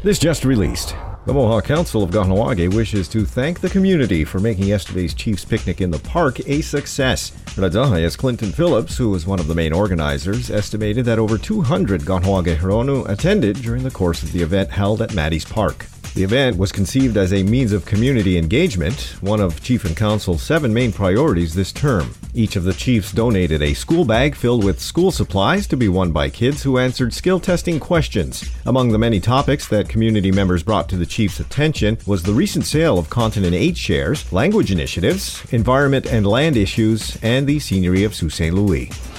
This just released. The Mohawk Council of Kahnawake wishes to thank the community for making yesterday's Chiefs picnic in the park a success. Radahayas Clinton Phillips, who was one of the main organizers, estimated that over 200 Kahnawake Hironu attended during the course of the event held at Maddie's Park. The event was conceived as a means of community engagement, one of Chief and Council's 7 main priorities this term. Each of the chiefs donated a school bag filled with school supplies to be won by kids who answered skill testing questions. Among the many topics that community members brought to the chief's attention was the recent sale of Continent 8 shares, language initiatives, environment and land issues, and the scenery of Sault Ste. Louis.